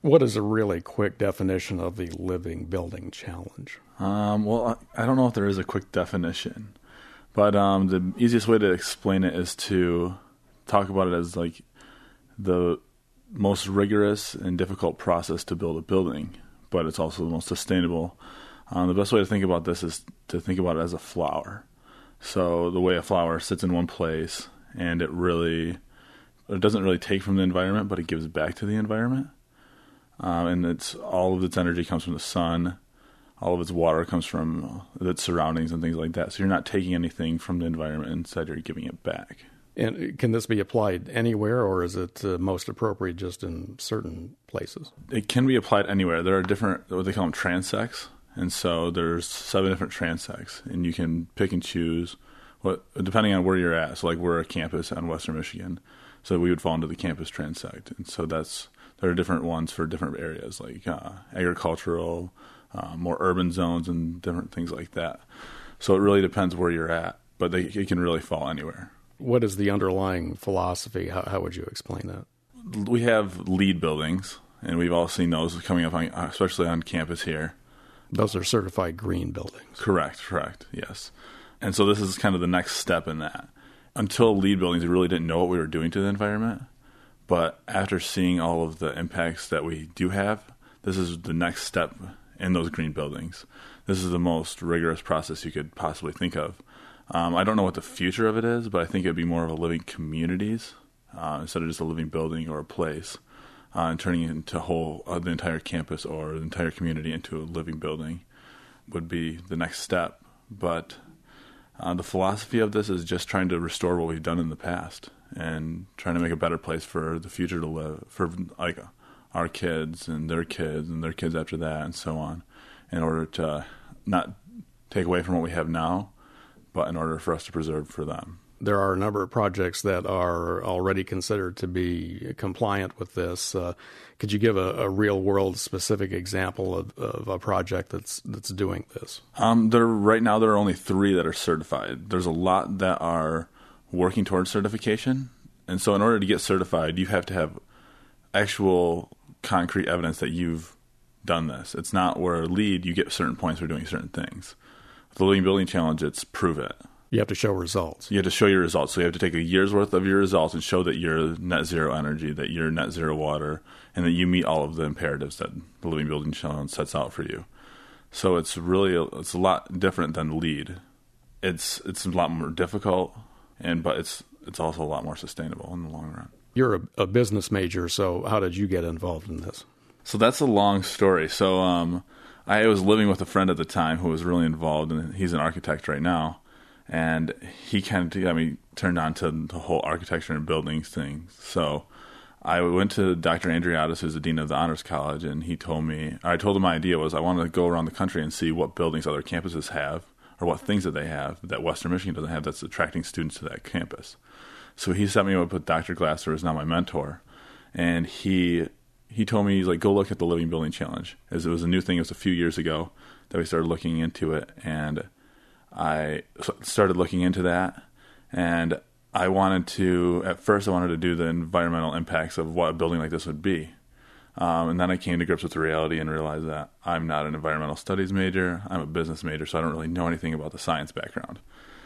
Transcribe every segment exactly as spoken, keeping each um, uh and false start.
What is a really quick definition of the living building challenge? Um, well, I don't know if there is a quick definition, but um, the easiest way to explain it is to talk about it as like the most rigorous and difficult process to build a building, but it's also the most sustainable. Um, the best way to think about this is to think about it as a flower. So the way a flower sits in one place and it really, it doesn't really take from the environment, but it gives back to the environment. Um, and it's all of its energy comes from the sun. All of its water comes from its surroundings and things like that. So you're not taking anything from the environment, instead you're giving it back. And can this be applied anywhere, or is it uh, most appropriate just in certain places? It can be applied anywhere. There are different, what they call them, transects. And so there's seven different transects, and you can pick and choose what, depending on where you're at. So like we're a campus on Western Michigan, so we would fall into the campus transect. And so that's, there are different ones for different areas, like uh, agricultural, uh, more urban zones, and different things like that. So it really depends where you're at, but they, it can really fall anywhere. What is the underlying philosophy? How, how would you explain that? We have LEED buildings, and we've all seen those coming up, on, especially on campus here. Those are certified green buildings. Correct, correct, yes. And so this is kind of the next step in that. Until LEED buildings, we really didn't know what we were doing to the environment. But after seeing all of the impacts that we do have, this is the next step in those green buildings. This is the most rigorous process you could possibly think of. Um, I don't know what the future of it is, but I think it would be more of a living communities uh, instead of just a living building or a place, uh, and turning it into whole uh, the entire campus or the entire community into a living building would be the next step. But uh, the philosophy of this is just trying to restore what we've done in the past and trying to make a better place for the future to live, for like our kids and their kids and their kids after that and so on, in order to not take away from what we have now, but in order for us to preserve for them. There are a number of projects that are already considered to be compliant with this. Uh, could you give a, a real-world specific example of, of a project that's that's doing this? Um, there right now there are only three that are certified. There's a lot that are working towards certification, and so in order to get certified, you have to have actual concrete evidence that you've done this. It's not where LEED you get certain points for doing certain things. With the Living Building Challenge, it's prove it. You have to show results. You have to show your results. So you have to take a year's worth of your results and show that you're net zero energy, that you're net zero water, and that you meet all of the imperatives that the Living Building Challenge sets out for you. So it's really a, it's a lot different than LEED. It's it's a lot more difficult, and but it's it's also a lot more sustainable in the long run. You're a, a business major, so how did you get involved in this? So that's a long story. So um, I was living with a friend at the time who was really involved, and he's an architect right now. And he kind of got me turned on to the whole architecture and buildings thing. So I went to Doctor Andriotis, who's the dean of the Honors College, and he told me, I told him my idea was I wanted to go around the country and see what buildings other campuses have, or what things that they have that Western Michigan doesn't have that's attracting students to that campus. So he set me up with Doctor Glasser, who's now my mentor, and he he told me, he's like, go look at the Living Building Challenge. As it was a new thing, it was a few years ago that we started looking into it, and I started looking into that, and I wanted to, at first I wanted to do the environmental impacts of what a building like this would be. Um, and then I came to grips with the reality and realized that I'm not an environmental studies major, I'm a business major, so I don't really know anything about the science background.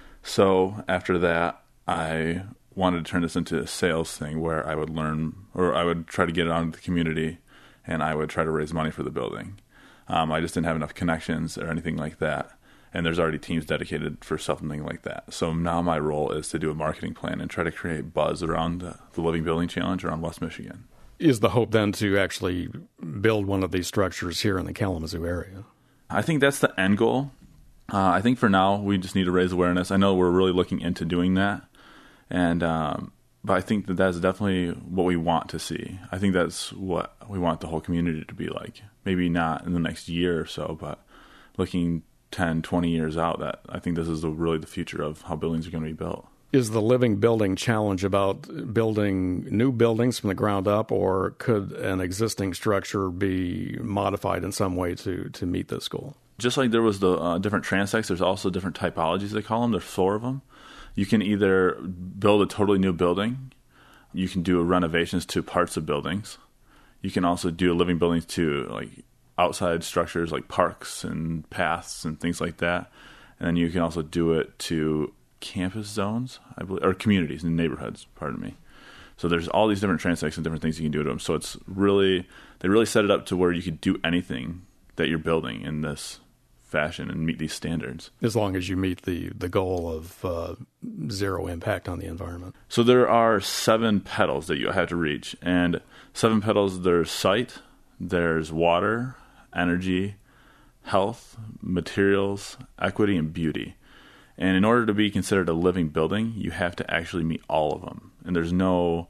So after that, I wanted to turn this into a sales thing where I would learn, or I would try to get it out into the community, and I would try to raise money for the building. Um, I just didn't have enough connections or anything like that. And there's already teams dedicated for something like that. So now my role is to do a marketing plan and try to create buzz around the, the Living Building Challenge around West Michigan. Is the hope then to actually build one of these structures here in the Kalamazoo area? I think that's the end goal. Uh, I think for now we just need to raise awareness. I know we're really looking into doing that, and um, but I think that that's definitely what we want to see. I think that's what we want the whole community to be like. Maybe not in the next year or so, but looking ten, twenty years out, that I think this is the, really the future of how buildings are going to be built. Is the Living Building Challenge about building new buildings from the ground up, or could an existing structure be modified in some way to, to meet this goal? Just like there was the uh, different transects, there's also different typologies, they call them. There's four of them. You can either build a totally new building. You can do renovations to parts of buildings. You can also do living buildings to like outside structures like parks and paths and things like that. And then you can also do it to campus zones, I believe, or communities and neighborhoods, pardon me. So there's all these different transects and different things you can do to them. So it's really, they really set it up to where you could do anything that you're building in this fashion and meet these standards. As long as you meet the, the goal of uh, zero impact on the environment. So there are seven petals that you have to reach. And seven petals, there's sight, there's water, energy, health, materials, equity, and beauty. And in order to be considered a living building, you have to actually meet all of them. And there's no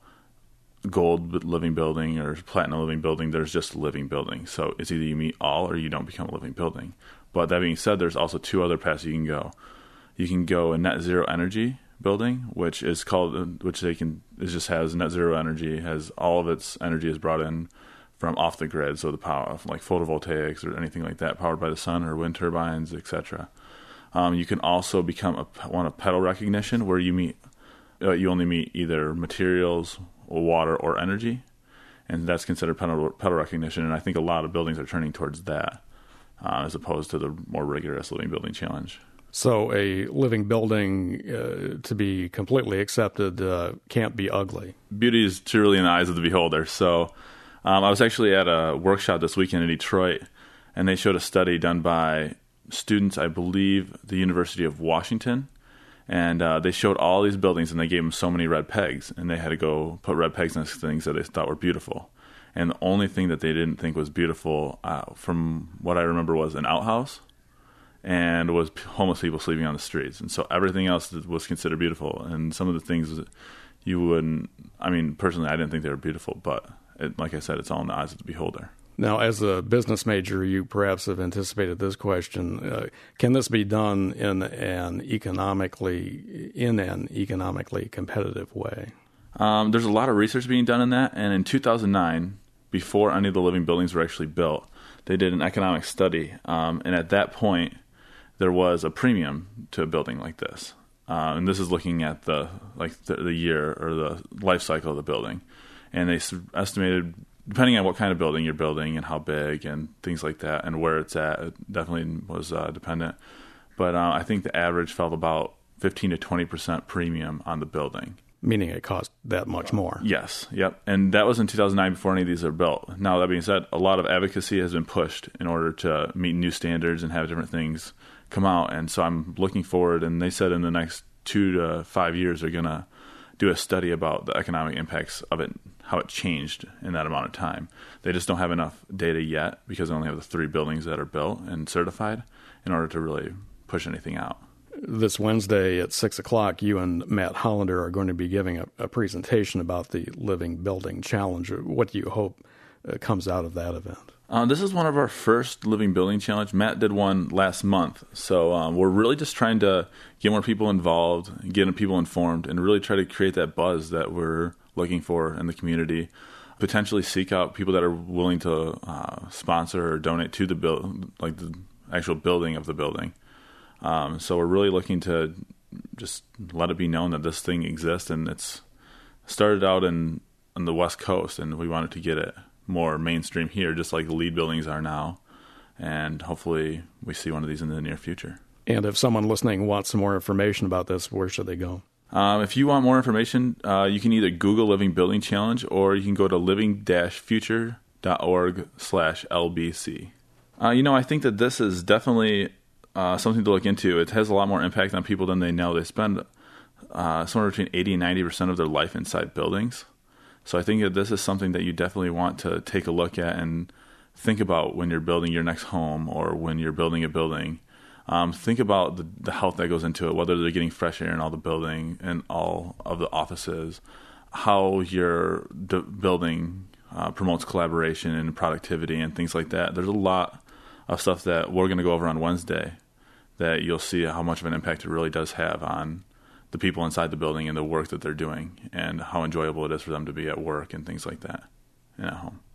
gold living building or platinum living building. There's just living building. So it's either you meet all or you don't become a living building. But that being said, there's also two other paths you can go. You can go a net zero energy building, which is called, which they can, it just has net zero energy, has all of its energy is brought in from off the grid. So the power, like photovoltaics or anything like that, powered by the sun or wind turbines, et cetera. Um, you can also become a, one of petal recognition, where you meet, uh, you only meet either materials, or water, or energy, and that's considered petal, petal recognition. And I think a lot of buildings are turning towards that, uh, as opposed to the more rigorous living building challenge. So a living building, uh, to be completely accepted, uh, can't be ugly. Beauty is truly in the eyes of the beholder. So um, I was actually at a workshop this weekend in Detroit, and they showed a study done by students, I believe, the University of Washington, and uh, they showed all these buildings, and they gave them so many red pegs, and they had to go put red pegs next to things that they thought were beautiful. And the only thing that they didn't think was beautiful, uh, from what I remember, was an outhouse and was homeless people sleeping on the streets. And so everything else was considered beautiful. And some of the things you wouldn't, I mean, personally, I didn't think they were beautiful, but it, like I said, it's all in the eyes of the beholder. Now, as a business major, you perhaps have anticipated this question. Uh, can this be done in an economically in an economically competitive way? Um, there's a lot of research being done in that. And in two thousand nine, before any of the living buildings were actually built, they did an economic study. Um, and at that point, there was a premium to a building like this. Uh, and this is looking at the like the, the year or the life cycle of the building. And they estimated, depending on what kind of building you're building and how big and things like that and where it's at, it definitely was uh, dependent. But uh, I think the average felt about fifteen to twenty percent premium on the building. Meaning it cost that much more. Yes, yep. And that was in two thousand nine, before any of these are built. Now, that being said, a lot of advocacy has been pushed in order to meet new standards and have different things come out. And so I'm looking forward, and they said in the next two to five years they're going to do a study about the economic impacts of it, how it changed in that amount of time. They just don't have enough data yet, because they only have the three buildings that are built and certified, in order to really push anything out. This Wednesday at six o'clock, you and Matt Hollander are going to be giving a, a presentation about the Living Building Challenge. What do you hope uh, comes out of that event? Uh, this is one of our first Living Building Challenge. Matt did one last month. So um, we're really just trying to get more people involved, get people informed, and really try to create that buzz that we're looking for in the community. Potentially seek out people that are willing to uh, sponsor or donate to the build, like the actual building of the building. Um, so we're really looking to just let it be known that this thing exists, and it's started out in on the West Coast, and we wanted to get it more mainstream here, just like the LEED buildings are now. And hopefully we see one of these in the near future. And if someone listening wants some more information about this, where should they go? Um, if you want more information, uh, you can either Google Living Building Challenge, or you can go to living dash future dot org slash L B C. Uh, you know, I think that this is definitely Uh, something to look into. It has a lot more impact on people than they know. They spend uh, somewhere between eighty and ninety percent of their life inside buildings. So I think that this is something that you definitely want to take a look at and think about when you're building your next home, or when you're building a building. Um, think about the, the health that goes into it, whether they're getting fresh air in all the building and all of the offices, how your d- building uh, promotes collaboration and productivity and things like that. There's a lot of stuff that we're going to go over on Wednesday, that you'll see how much of an impact it really does have on the people inside the building and the work that they're doing, and how enjoyable it is for them to be at work and things like that and at home.